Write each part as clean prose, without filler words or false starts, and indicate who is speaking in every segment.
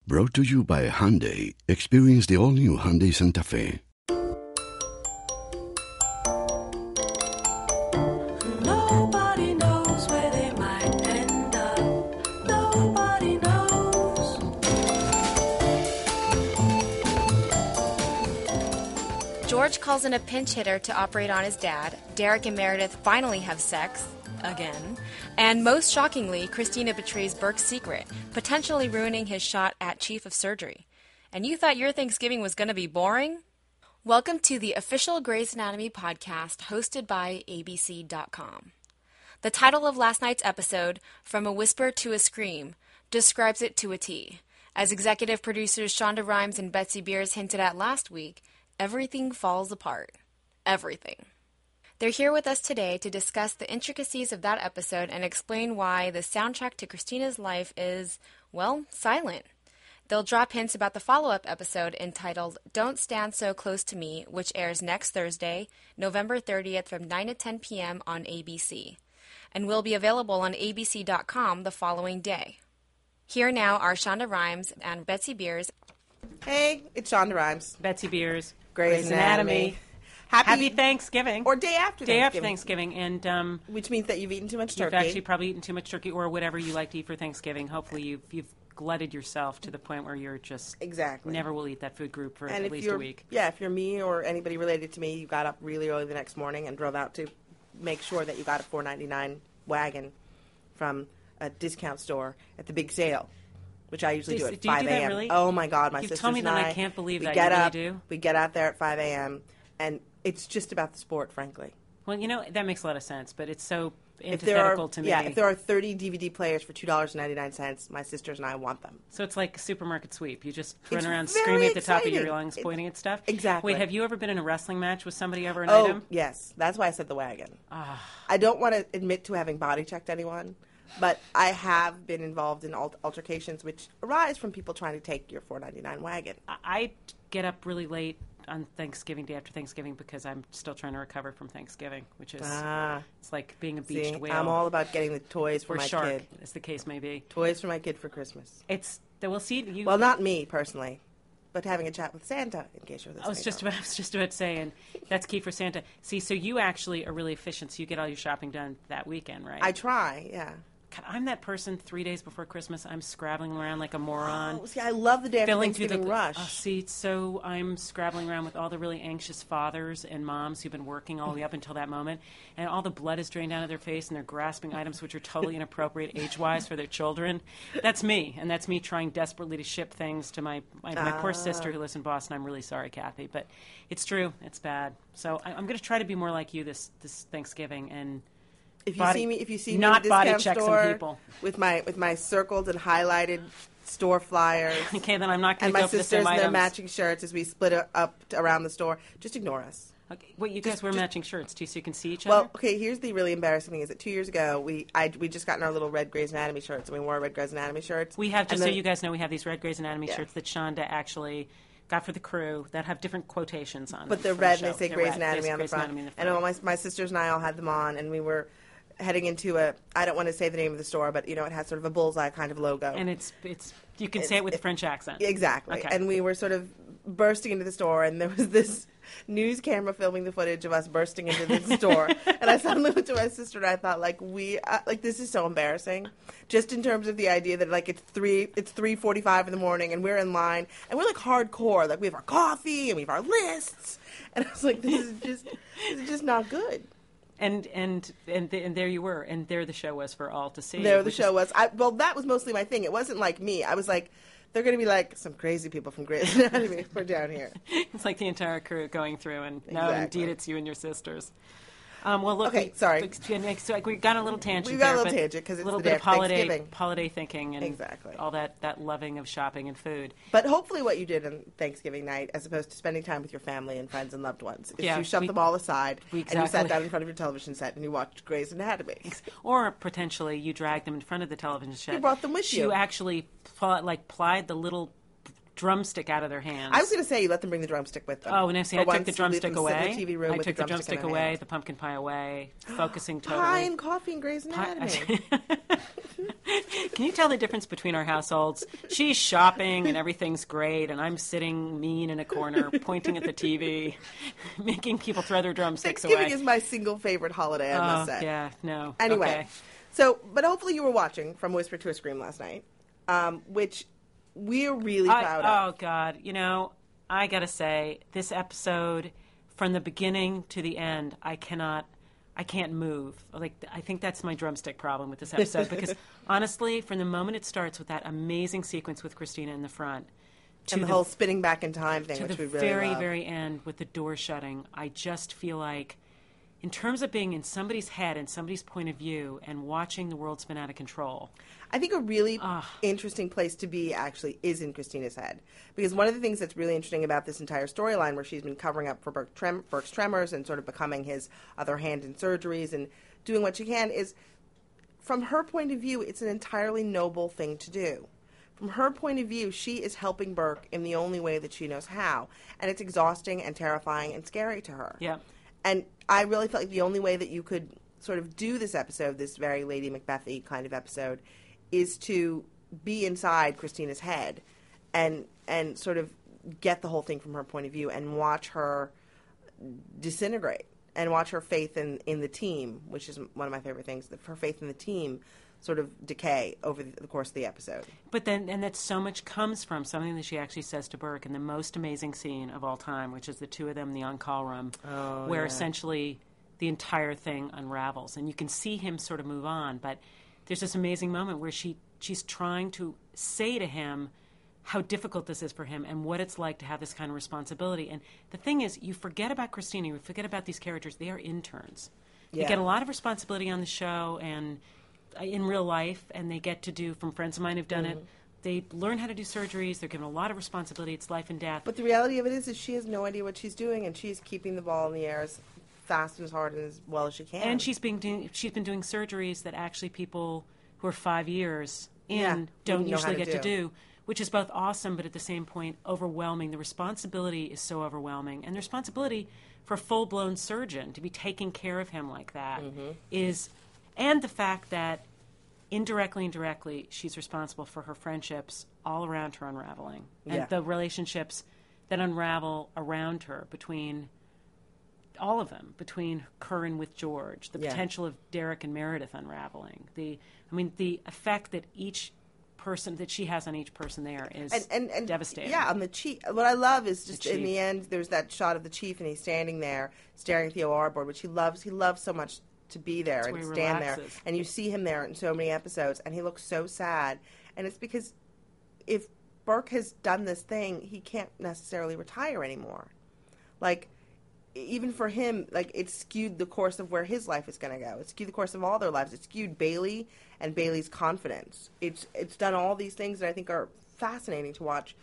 Speaker 1: Brought to you by Hyundai. Experience the all-new Hyundai Santa Fe.
Speaker 2: Nobody knows where they might end up. Nobody knows.
Speaker 3: George calls in a pinch hitter to operate on his dad. Derek and Meredith finally have sex. Again. And most shockingly, Christina betrays Burke's secret, potentially ruining his shot at chief of surgery. And you thought your Thanksgiving was going to be boring? Welcome to the official Grey's Anatomy podcast hosted by ABC.com. The title of last night's episode, From a Whisper to a Scream, describes it to a T. As executive producers Shonda Rhimes and Betsy Beers hinted at last week, everything falls apart. Everything. They're here with us today to discuss the intricacies of that episode and explain why the soundtrack to Christina's life is, well, silent. They'll drop hints about the follow-up episode entitled Don't Stand So Close to Me, which airs next Thursday, November 30th from 9 to 10 p.m. on ABC, and will be available on abc.com the following day. Here now are Shonda Rhimes and Betsy Beers.
Speaker 4: Hey, it's Shonda Rhimes.
Speaker 5: Betsy Beers.
Speaker 4: Grey's Anatomy.
Speaker 5: Happy Thanksgiving.
Speaker 4: Or day after Thanksgiving.
Speaker 5: Day after Thanksgiving. And
Speaker 4: which means that you've eaten too much turkey.
Speaker 5: You've actually probably eaten too much turkey or whatever you like to eat for Thanksgiving. Hopefully you've glutted yourself to the point where you're just never will eat that food group for at least a week.
Speaker 4: Yeah, if you're me or anybody related to me, you got up really early the next morning and drove out to make sure that you got a $4.99 wagon from a discount store at the big sale, which I usually do at 5 a.m.
Speaker 5: Really?
Speaker 4: Oh, my God. My sisters
Speaker 5: told me
Speaker 4: and
Speaker 5: that I can't believe that you really do.
Speaker 4: We get out there at 5 a.m., and it's just about the sport, frankly.
Speaker 5: Well, you know, that makes a lot of sense, but it's so antithetical to me.
Speaker 4: Yeah, if there are 30 DVD players for $2.99, my sisters and I want them.
Speaker 5: So it's like a supermarket sweep. You just run around screaming at the top of your lungs, pointing at stuff?
Speaker 4: Exactly.
Speaker 5: Wait, have you ever been in a wrestling match with somebody over an item?
Speaker 4: Oh, yes. That's why I said the wagon. I don't want to admit to having body checked anyone, but I have been involved in altercations which arise from people trying to take your $4.99 wagon.
Speaker 5: I get up really late on Thanksgiving, day after Thanksgiving, because I'm still trying to recover from Thanksgiving, which is it's like being a beached whale.
Speaker 4: I'm all about getting the toys for my
Speaker 5: shark,
Speaker 4: kid.
Speaker 5: as the case may be.
Speaker 4: Toys for my kid for Christmas.
Speaker 5: We'll see.
Speaker 4: Well, not me personally, but having a chat with Santa in case you're listening.
Speaker 5: I was just about to say, and that's key for Santa. See, so you actually are really efficient. So you get all your shopping done that weekend, right?
Speaker 4: I try, yeah.
Speaker 5: God, I'm that person 3 days before Christmas. I'm scrabbling around like a moron.
Speaker 4: Oh, see, I love the day after Thanksgiving rush.
Speaker 5: So I'm scrabbling around with all the really anxious fathers and moms who've been working all the way up until that moment, and all the blood is drained out of their face, and they're grasping items which are totally inappropriate age-wise for their children. That's me, and that's me trying desperately to ship things to my poor sister who lives in Boston. I'm really sorry, Kathy, but it's true. It's bad. So I'm going to try to be more like you this Thanksgiving and.
Speaker 4: If you see me
Speaker 5: not
Speaker 4: in a
Speaker 5: body
Speaker 4: discount
Speaker 5: check
Speaker 4: store
Speaker 5: some people
Speaker 4: with my circled and highlighted store flyers.
Speaker 5: Okay, then I'm not going to go for the
Speaker 4: And
Speaker 5: same
Speaker 4: my sisters in their
Speaker 5: items.
Speaker 4: matching shirts as we split up around the store. Just ignore us.
Speaker 5: Okay. Wait, you guys wear matching shirts too, so you can see each
Speaker 4: other?
Speaker 5: Well,
Speaker 4: okay, here's the really embarrassing thing is that 2 years ago, we just gotten our little red Grey's Anatomy shirts, and we wore red Grey's Anatomy shirts.
Speaker 5: We have, so you guys know, we have these red Grey's Anatomy shirts that Shonda actually got for the crew that have different quotations on them.
Speaker 4: But they're red, and they say Grey's Anatomy on the front. And all my sisters and I all had them on, and we were heading into I don't want to say the name of the store, but it has sort of a bullseye kind of logo.
Speaker 5: And it's you can say it with a French accent.
Speaker 4: Exactly.
Speaker 5: Okay.
Speaker 4: And we were sort of bursting into the store, and there was this news camera filming the footage of us bursting into the store. And I suddenly went to my sister, and I thought, this is so embarrassing. Just in terms of the idea that it's 3:45 in the morning, and we're in line, and we're hardcore. We have our coffee and we have our lists, and I was like, this is just not good.
Speaker 5: And there you were, and there the show was for all to see.
Speaker 4: There the show was. Well, that was mostly my thing. It wasn't like me. I was like, they're going to be like some crazy people from Grey's Anatomy for down here.
Speaker 5: It's like the entire crew going through, and
Speaker 4: exactly.
Speaker 5: No, indeed, it's you and your sisters. Well, look.
Speaker 4: Okay, sorry.
Speaker 5: So we got a little tangent.
Speaker 4: We got a little tangent because it's
Speaker 5: a little
Speaker 4: the
Speaker 5: bit
Speaker 4: day
Speaker 5: of holiday thinking, and all that loving of shopping and food.
Speaker 4: But hopefully, what you did on Thanksgiving night, as opposed to spending time with your family and friends and loved ones, is you shoved them all aside and you sat down in front of your television set and you watched Grey's Anatomy.
Speaker 5: Or potentially, you dragged them in front of the television set.
Speaker 4: You brought them with you.
Speaker 5: You actually plied the little drumstick out of their hands.
Speaker 4: I was going to say you let them bring the drumstick with them.
Speaker 5: Oh, and I took the
Speaker 4: leave
Speaker 5: drumstick
Speaker 4: them sit
Speaker 5: away.
Speaker 4: in the TV room
Speaker 5: I
Speaker 4: with
Speaker 5: took the drumstick
Speaker 4: in their
Speaker 5: away,
Speaker 4: hand.
Speaker 5: the pumpkin pie away, focusing totally.
Speaker 4: Pie and coffee and Grey's Anatomy.
Speaker 5: Can you tell the difference between our households? She's shopping and everything's great, and I'm sitting mean in a corner, pointing at the TV, making people throw their drumsticks
Speaker 4: Thanksgiving
Speaker 5: away.
Speaker 4: is my single favorite holiday, I must say.
Speaker 5: Yeah, no.
Speaker 4: Anyway,
Speaker 5: Okay.
Speaker 4: so, but hopefully you were watching From Whisper to a Scream last night, which we're really proud of.
Speaker 5: Oh, God. I got to say, this episode, from the beginning to the end, I can't move. Like, I think that's my drumstick problem with this episode because, honestly, from the moment it starts with that amazing sequence with Christina in the front to
Speaker 4: And the whole spinning back in time thing,
Speaker 5: to
Speaker 4: which
Speaker 5: the
Speaker 4: we really
Speaker 5: very,
Speaker 4: love.
Speaker 5: very end with the door shutting, I just feel like, in terms of being in somebody's head and somebody's point of view and watching the world spin out of control.
Speaker 4: I think a really interesting place to be actually is in Christina's head. Because one of the things that's really interesting about this entire storyline where she's been covering up for Burke's tremors and sort of becoming his other hand in surgeries and doing what she can is, from her point of view, it's an entirely noble thing to do. From her point of view, she is helping Burke in the only way that she knows how. And it's exhausting and terrifying and scary to her.
Speaker 5: Yeah.
Speaker 4: And I really felt like the only way that you could sort of do this episode, this very Lady Macbeth-y kind of episode, is to be inside Christina's head and sort of get the whole thing from her point of view and watch her disintegrate and watch her faith in the team, which is one of my favorite things, her faith in the team sort of decay over the course of the episode.
Speaker 5: But then, and that so much comes from something that she actually says to Burke in the most amazing scene of all time, which is the two of them in the on-call room, where essentially the entire thing unravels. And you can see him sort of move on, but there's this amazing moment where she's trying to say to him how difficult this is for him and what it's like to have this kind of responsibility. And the thing is, you forget about Christina, you forget about these characters. They are interns. They
Speaker 4: Yeah.
Speaker 5: get a lot of responsibility on the show and in real life, and they get to do, from friends of mine who've done it, they learn how to do surgeries. They're given a lot of responsibility. It's life and death.
Speaker 4: But the reality of it is she has no idea what she's doing, and she's keeping the ball in the air as fast and as hard and as well as she can.
Speaker 5: And she's been doing surgeries that actually people who are 5 years in
Speaker 4: Yeah,
Speaker 5: don't
Speaker 4: wouldn't know how
Speaker 5: usually
Speaker 4: to
Speaker 5: get to
Speaker 4: do.
Speaker 5: do, which is both awesome but at the same point overwhelming. The responsibility is so overwhelming. And the responsibility for a full-blown surgeon to be taking care of him like that is, and the fact that indirectly and directly she's responsible for her friendships all around her unraveling. And
Speaker 4: Yeah.
Speaker 5: the relationships that unravel around her between all of them, between her and with George, the
Speaker 4: Yeah.
Speaker 5: potential of Derek and Meredith unraveling, the effect that each person that she has on each person there is
Speaker 4: and
Speaker 5: devastating.
Speaker 4: Yeah, on the chief. What I love is just in
Speaker 5: chief.
Speaker 4: the end, there's that shot of the chief, and he's standing there staring at the OR board, which he loves. He loves so much to be there
Speaker 5: That's
Speaker 4: and
Speaker 5: where he
Speaker 4: stand there.
Speaker 5: relaxes.
Speaker 4: And you see him there in so many episodes, and he looks so sad. And it's because if Burke has done this thing, he can't necessarily retire anymore. Like, even for him, like, it skewed the course of where his life is going to go. It skewed the course of all their lives. It skewed Bailey and Bailey's confidence. It's done all these things that I think are fascinating to watch.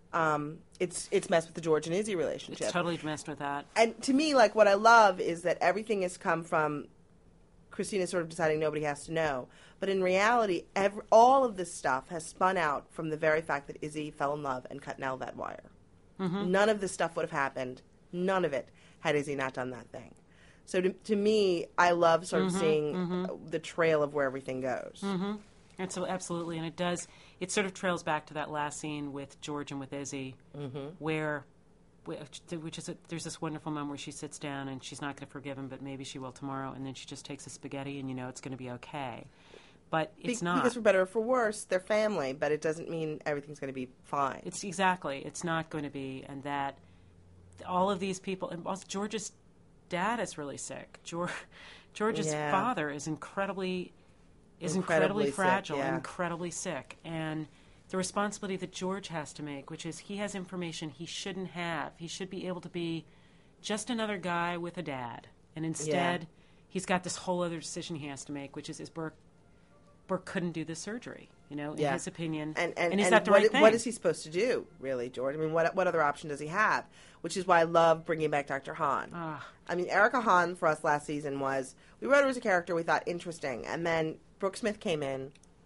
Speaker 4: It's messed with the George and Izzy relationship.
Speaker 5: It's totally messed with that.
Speaker 4: And to me, like, what I love is that everything has come from Christina sort of deciding nobody has to know. But in reality, all of this stuff has spun out from the very fact that Izzy fell in love and cut Nell that wire. None of this stuff would have happened. None of it had Izzy not done that thing. So to me, I love sort of seeing the trail of where everything goes.
Speaker 5: And so absolutely, and it sort of trails back to that last scene with George and with Izzy, where there's this wonderful moment where she sits down and she's not going to forgive him, but maybe she will tomorrow, and then she just takes a spaghetti and you know it's going to be okay. But it's not.
Speaker 4: Because for better or for worse, they're family, but it doesn't mean everything's going to be fine.
Speaker 5: It's not going to be, and that all of these people, and also George's dad is really sick. George's
Speaker 4: Yeah.
Speaker 5: father is incredibly
Speaker 4: Incredibly
Speaker 5: fragile
Speaker 4: sick, yeah.
Speaker 5: and incredibly sick, and the responsibility that George has to make, which is he has information he shouldn't have. He should be able to be just another guy with a dad, and instead he's got this whole other decision he has to make, which is Burke couldn't do this surgery, in his opinion. And is that the right thing?
Speaker 4: What is he supposed to do, really, George? I mean, what other option does he have? Which is why I love bringing back Dr. Hahn. I mean, Erica Hahn for us last season we wrote her as a character we thought interesting, and then Brooke Smith came in,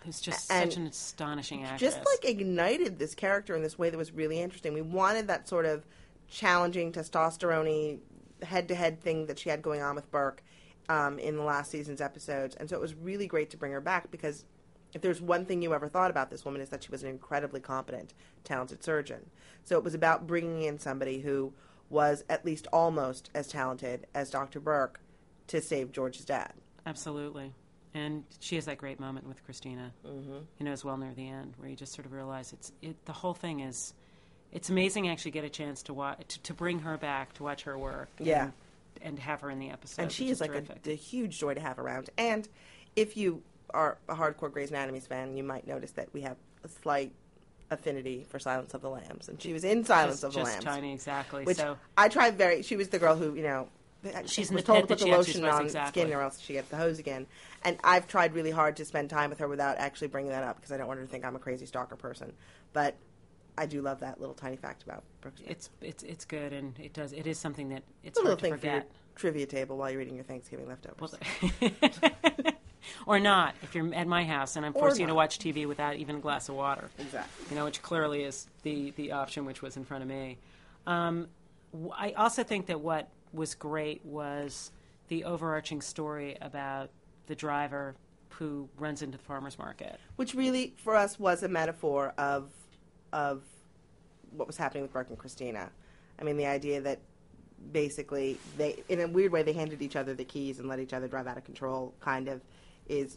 Speaker 5: who's just
Speaker 4: And
Speaker 5: such an astonishing actress.
Speaker 4: just like ignited this character in this way that was really interesting. We wanted that sort of challenging, testosterone-y, head-to-head thing that she had going on with Burke in the last season's episodes. And so it was really great to bring her back, because if there's one thing you ever thought about this woman, is that she was an incredibly competent, talented surgeon. So it was about bringing in somebody who was at least almost as talented as Dr. Burke to save George's dad.
Speaker 5: Absolutely. And she has that great moment with Christina, as well near the end, where you just sort of realize the whole thing is, it's amazing actually get a chance to watch, to bring her back, to watch her work.
Speaker 4: Yeah.
Speaker 5: And have her in the episode.
Speaker 4: And she
Speaker 5: which
Speaker 4: is like
Speaker 5: terrific.
Speaker 4: a huge joy to have around. And if you are a hardcore Grey's Anatomy fan, you might notice that we have a slight affinity for Silence of the Lambs. And she was in Silence of the Lambs.
Speaker 5: Just tiny, exactly.
Speaker 4: Which
Speaker 5: so
Speaker 4: I tried she was the girl who,
Speaker 5: she's
Speaker 4: was
Speaker 5: in
Speaker 4: told
Speaker 5: the
Speaker 4: to
Speaker 5: pit
Speaker 4: put
Speaker 5: that
Speaker 4: the
Speaker 5: she
Speaker 4: lotion
Speaker 5: exercised,
Speaker 4: on
Speaker 5: exactly.
Speaker 4: skin or else she gets the hose again. And I've tried really hard to spend time with her without actually bringing that up, because I don't want her to think I'm a crazy stalker person. But I do love that little tiny fact about Brooke Smith.
Speaker 5: It's good, and it is something that it's
Speaker 4: a little
Speaker 5: hard to
Speaker 4: thing for your
Speaker 5: forget.
Speaker 4: trivia table while you're eating your Thanksgiving leftovers.
Speaker 5: Or not, if you're at my house and I'm
Speaker 4: Or
Speaker 5: forcing you to
Speaker 4: not.
Speaker 5: watch TV without even a glass of water.
Speaker 4: Exactly.
Speaker 5: Which clearly is the option which was in front of me. I also think that what was great was the overarching story about the driver who runs into the farmer's market.
Speaker 4: Which really, for us, was a metaphor of what was happening with Burke and Christina. I mean, the idea that basically they, in a weird way, they handed each other the keys and let each other drive out of control, kind of, is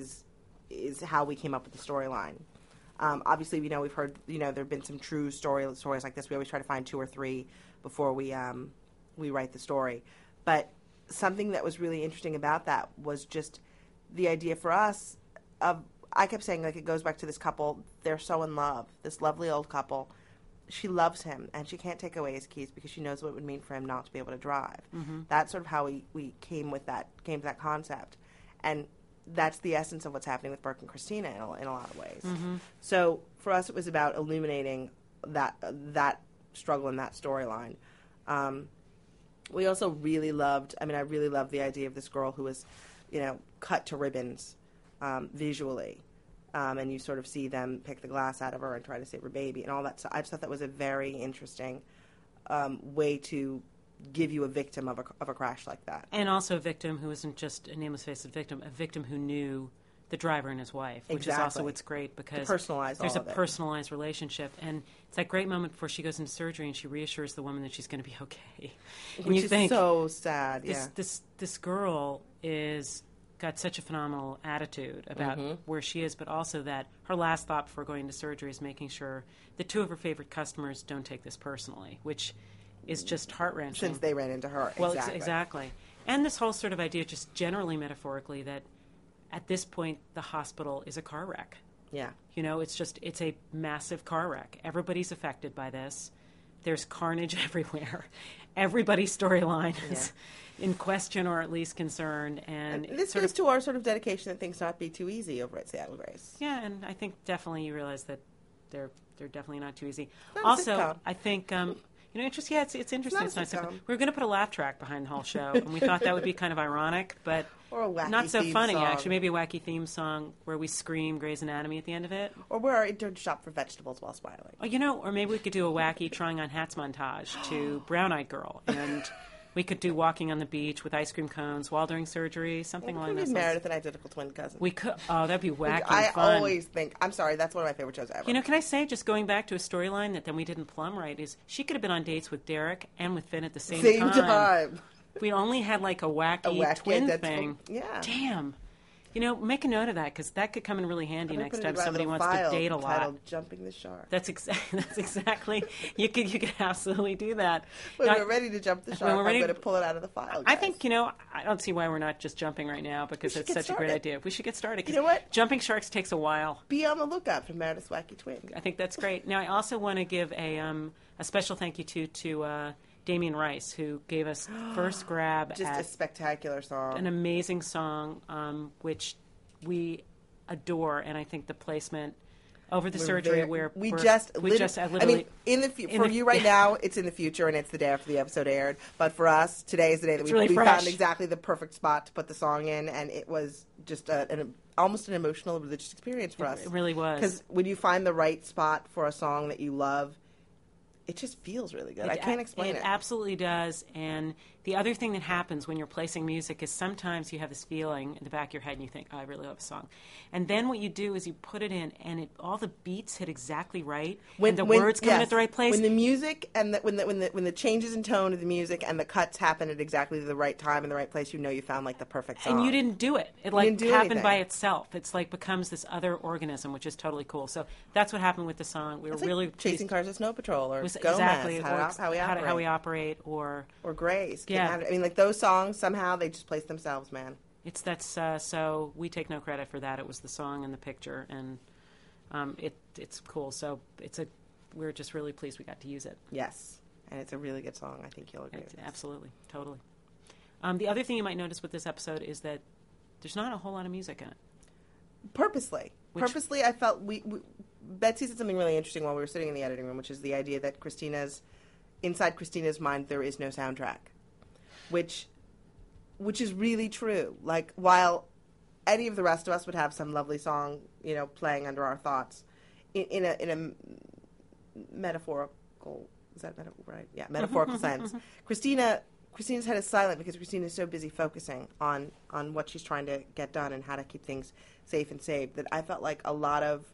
Speaker 4: how we came up with the storyline. Obviously, we've heard, there have been some true stories like this. We always try to find 2 or 3 before we write the story. But something that was really interesting about that was just the idea for us of, I kept saying, like, it goes back to this couple. They're so in love, this lovely old couple. She loves him, and she can't take away his keys because she knows what it would mean for him not to be able to drive. Mm-hmm. That's sort of how we came to that concept. And that's the essence of what's happening with Burke and Christina in a lot of ways. Mm-hmm. So for us, it was about illuminating that struggle and that storyline. We also really loved, I really loved the idea of this girl who was, cut to ribbons visually. And you sort of see them pick the glass out of her and try to save her baby and all that. So I just thought that was a very interesting way to give you a victim of a crash like that.
Speaker 5: And also a victim who isn't just a nameless faceless victim, a victim who knew the driver and his wife, which is also what's great because there's a personalized relationship. And it's that great moment before she goes into surgery and she reassures the woman that she's going to be okay. And
Speaker 4: Which
Speaker 5: you
Speaker 4: is
Speaker 5: think,
Speaker 4: so sad,
Speaker 5: This girl got such a phenomenal attitude about where she is, but also that her last thought before going into surgery is making sure that 2 of her favorite customers don't take this personally, which is just heart-wrenching.
Speaker 4: Since they ran into her.
Speaker 5: Well, exactly. And this whole sort of idea, just generally metaphorically, that at this point the hospital is a car wreck.
Speaker 4: Yeah.
Speaker 5: It's a massive car wreck. Everybody's affected by this. There's carnage everywhere. Everybody's storyline is in question or at least concerned. And
Speaker 4: this goes to our sort of dedication that things not be too easy over at Seattle Grace.
Speaker 5: Yeah, and I think definitely you realize that they're definitely not too easy.
Speaker 4: Not a
Speaker 5: Also,
Speaker 4: sitcom.
Speaker 5: I think it's interesting.
Speaker 4: It's not a
Speaker 5: nice.
Speaker 4: sitcom.
Speaker 5: We were going to put a laugh track behind the whole show, and we thought that would be kind of ironic, but
Speaker 4: Or a wacky
Speaker 5: not so
Speaker 4: theme
Speaker 5: funny
Speaker 4: song.
Speaker 5: actually. Maybe a wacky theme song where we scream Grey's Anatomy at the end of it.
Speaker 4: Or we're our intern shop for vegetables while smiling.
Speaker 5: Or maybe we could do a wacky trying on hats montage to Brown Eyed Girl, and we could do walking on the beach with ice cream cones while doing surgery, something along those lines.
Speaker 4: Meredith and Identical Twin Cousins.
Speaker 5: We could. Oh, that'd be wacky
Speaker 4: I
Speaker 5: and fun.
Speaker 4: always think, I'm sorry, that's one of my favorite shows ever.
Speaker 5: Can I say, just going back to a storyline that then we didn't plumb right, is she could have been on dates with Derek and with Finn at the same
Speaker 4: time.
Speaker 5: We only had like a wacky twin
Speaker 4: identical-
Speaker 5: thing.
Speaker 4: Yeah.
Speaker 5: Damn. Make a note of that because that could come in really handy
Speaker 4: I'm gonna
Speaker 5: next
Speaker 4: put it
Speaker 5: time
Speaker 4: in my
Speaker 5: somebody
Speaker 4: little
Speaker 5: wants to
Speaker 4: file
Speaker 5: date a lot.
Speaker 4: titled Jumping the Shark.
Speaker 5: That's exactly. You could absolutely do that.
Speaker 4: When
Speaker 5: Now,
Speaker 4: we're ready to jump the shark,
Speaker 5: when we're ready
Speaker 4: I'm going to pull it out of the file.
Speaker 5: I
Speaker 4: guys.
Speaker 5: think, I don't see why we're not just jumping right now because
Speaker 4: should
Speaker 5: it's
Speaker 4: get
Speaker 5: such a great
Speaker 4: started.
Speaker 5: idea. We should get started. 'Cause
Speaker 4: You know what?
Speaker 5: Jumping sharks takes a while.
Speaker 4: Be on the lookout for Meredith's Wacky Twin.
Speaker 5: I think that's great. Now, I also want to give a special thank you to Damien Rice, who gave us first grab
Speaker 4: Just
Speaker 5: at
Speaker 4: a spectacular song.
Speaker 5: an amazing song, which we adore, and I think the placement over the surgery where
Speaker 4: we
Speaker 5: Burke-
Speaker 4: just
Speaker 5: we
Speaker 4: literally,
Speaker 5: just I literally
Speaker 4: in the for you right now, it's in the future and it's the day after the episode aired. But for us, today is the day that
Speaker 5: It's really
Speaker 4: we
Speaker 5: fresh.
Speaker 4: found exactly the perfect spot to put the song in, and it was just a almost an emotional religious experience for us.
Speaker 5: It really was.
Speaker 4: Because when you find the right spot for a song that you love, it just feels really good. I can't explain it.
Speaker 5: It absolutely does. And the other thing that happens when you're placing music is sometimes you have this feeling in the back of your head and you think, oh, I really love a song. And then what you do is you put it in and all the beats hit exactly right. And the words come in at the right place.
Speaker 4: When the music and when the changes in tone of the music and the cuts happen at exactly the right time and the right place, you know you found like the perfect song.
Speaker 5: And you didn't do it. It
Speaker 4: didn't do
Speaker 5: happened
Speaker 4: anything.
Speaker 5: by itself. It's like becomes this other organism, which is totally cool. So that's what happened with the song. We were really
Speaker 4: Chasing Cars of Snow Patrol or
Speaker 5: was
Speaker 4: Gomez,
Speaker 5: exactly
Speaker 4: how we operate,
Speaker 5: or
Speaker 4: Grace.
Speaker 5: Yeah.
Speaker 4: I mean, like those songs somehow they just place themselves, man.
Speaker 5: so we take no credit for that. It was the song and the picture, and it's cool. So we're just really pleased we got to use it.
Speaker 4: Yes, and it's a really good song. I think you'll agree. with this.
Speaker 5: Absolutely, totally. The other thing you might notice with this episode is that there's not a whole lot of music in it.
Speaker 4: Purposely, I felt Betsy said something really interesting while we were sitting in the editing room, which is the idea that inside Christina's mind there is no soundtrack, which is really true. Like, while any of the rest of us would have some lovely song, playing under our thoughts, in a metaphorical, is that right? Yeah, metaphorical sense. Christina's head is silent because Christina is so busy focusing on what she's trying to get done and how to keep things safe and safe, that I felt like a lot of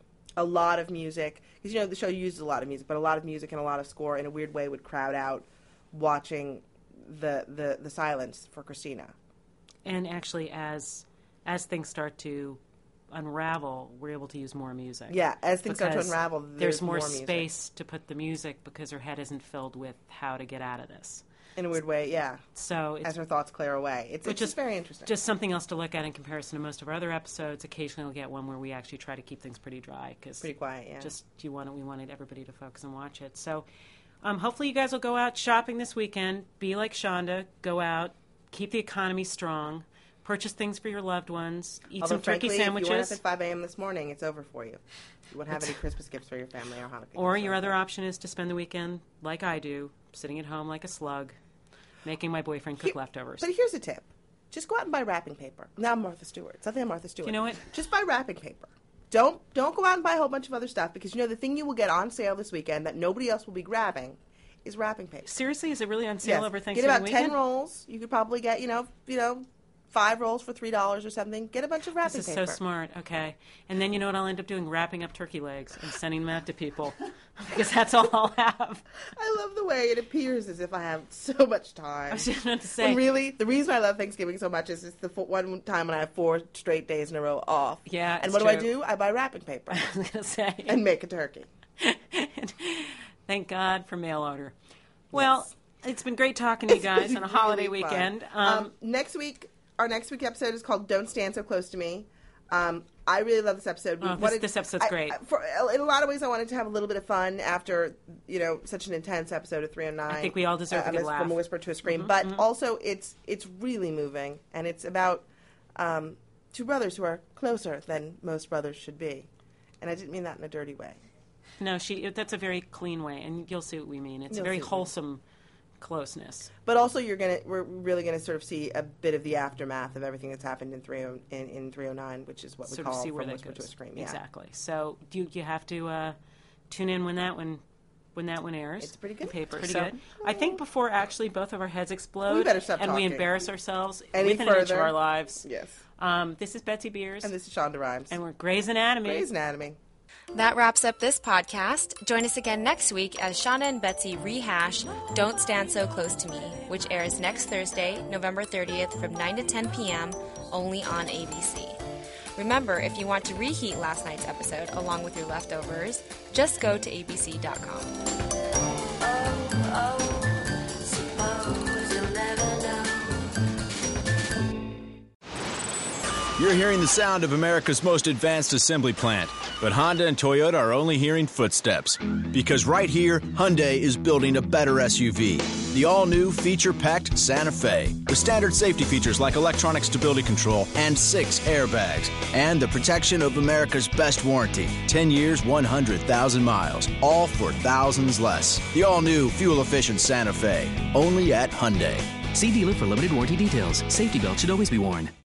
Speaker 4: music, because the show uses a lot of music, but a lot of music and a lot of score in a weird way would crowd out watching the silence for Christina.
Speaker 5: And actually, as things start to unravel, we're able to use more music.
Speaker 4: Yeah, as things start to unravel, there's
Speaker 5: more
Speaker 4: music.
Speaker 5: space to put the music because her head isn't filled with how to get out of this.
Speaker 4: In a weird way, yeah.
Speaker 5: So
Speaker 4: as her thoughts clear away, it's just very interesting.
Speaker 5: Just something else to look at in comparison to most of our other episodes. Occasionally, we'll get one where we actually try to keep things pretty dry because
Speaker 4: pretty quiet. Yeah.
Speaker 5: We wanted everybody to focus and watch it. So, hopefully, you guys will go out shopping this weekend. Be like Shonda. Go out. Keep the economy strong. Purchase things for your loved ones. Eat some turkey sandwiches.
Speaker 4: If you went up at 5 a.m. this morning, it's over for you. You won't have any Christmas gifts for your family or Hanukkah.
Speaker 5: Or your other option is to spend the weekend like I do, sitting at home like a slug, making my boyfriend cook leftovers.
Speaker 4: But here's a tip. Just go out and buy wrapping paper. Now I'm Martha Stewart. Something I'm Martha Stewart.
Speaker 5: You know what?
Speaker 4: Just buy wrapping paper. Don't go out and buy a whole bunch of other stuff, because the thing you will get on sale this weekend that nobody else will be grabbing is wrapping paper.
Speaker 5: Seriously? Is it really on sale over Thanksgiving
Speaker 4: weekend? Get about
Speaker 5: weekend?
Speaker 4: 10 rolls. You could probably get, 5 rolls for $3 or something. Get a bunch of wrapping
Speaker 5: This is
Speaker 4: paper.
Speaker 5: so smart. Okay. And then you know what I'll end up doing? Wrapping up turkey legs and sending them out to people. Because that's all I'll have.
Speaker 4: I love the way it appears as if I have so much time.
Speaker 5: I was just about to say.
Speaker 4: When really, the reason I love Thanksgiving so much is it's the one time when I have 4 straight days in a row off.
Speaker 5: Yeah,
Speaker 4: And
Speaker 5: it's
Speaker 4: what
Speaker 5: true.
Speaker 4: do? I buy wrapping paper
Speaker 5: I was going to say.
Speaker 4: and make a turkey.
Speaker 5: Thank God for mail order. Well, It's been great talking to you guys on a holiday
Speaker 4: really
Speaker 5: weekend.
Speaker 4: Our next week episode is called Don't Stand So Close to Me. I really love this episode.
Speaker 5: This episode's great.
Speaker 4: In a lot of ways, I wanted to have a little bit of fun after, such an intense episode of 309.
Speaker 5: I think we all deserve a good laugh.
Speaker 4: From a whisper to a scream. But also, it's really moving, and it's about 2 brothers who are closer than most brothers should be. And I didn't mean that in a dirty way.
Speaker 5: No, that's a very clean way, and you'll see what we mean. It's a very wholesome closeness.
Speaker 4: But also, we're really gonna sort of see a bit of the aftermath of everything that's happened in 309, which is what we call
Speaker 5: see where
Speaker 4: From
Speaker 5: that
Speaker 4: Whisper
Speaker 5: goes.
Speaker 4: to a Scream. Yeah.
Speaker 5: Exactly. So you have to tune in when that one airs.
Speaker 4: It's pretty good.
Speaker 5: Paper.
Speaker 4: Pretty
Speaker 5: So
Speaker 4: good.
Speaker 5: I think before actually both of our heads explode
Speaker 4: We better stop
Speaker 5: and we
Speaker 4: talking.
Speaker 5: embarrass ourselves
Speaker 4: Any
Speaker 5: within an inch of
Speaker 4: further.
Speaker 5: our lives.
Speaker 4: Yes.
Speaker 5: This is Betsy Beers.
Speaker 4: And this is Shonda Rhimes.
Speaker 5: And we're Grey's Anatomy.
Speaker 4: Grey's Anatomy.
Speaker 3: That wraps up this podcast. Join us again next week as Shauna and Betsy rehash Don't Stand So Close to Me, which airs next Thursday, November 30th from 9 to 10 p.m. only on ABC. Remember, if you want to reheat last night's episode along with your leftovers, just go to abc.com.
Speaker 2: Suppose you'll never know.
Speaker 6: You're hearing the sound of America's most advanced assembly plant. But Honda and Toyota are only hearing footsteps. Because right here, Hyundai is building a better SUV. The all-new feature-packed Santa Fe. With standard safety features like electronic stability control and 6 airbags. And the protection of America's best warranty. 10 years, 100,000 miles. All for thousands less. The all-new fuel-efficient Santa Fe. Only at Hyundai.
Speaker 7: See dealer for limited warranty details. Safety belt should always be worn.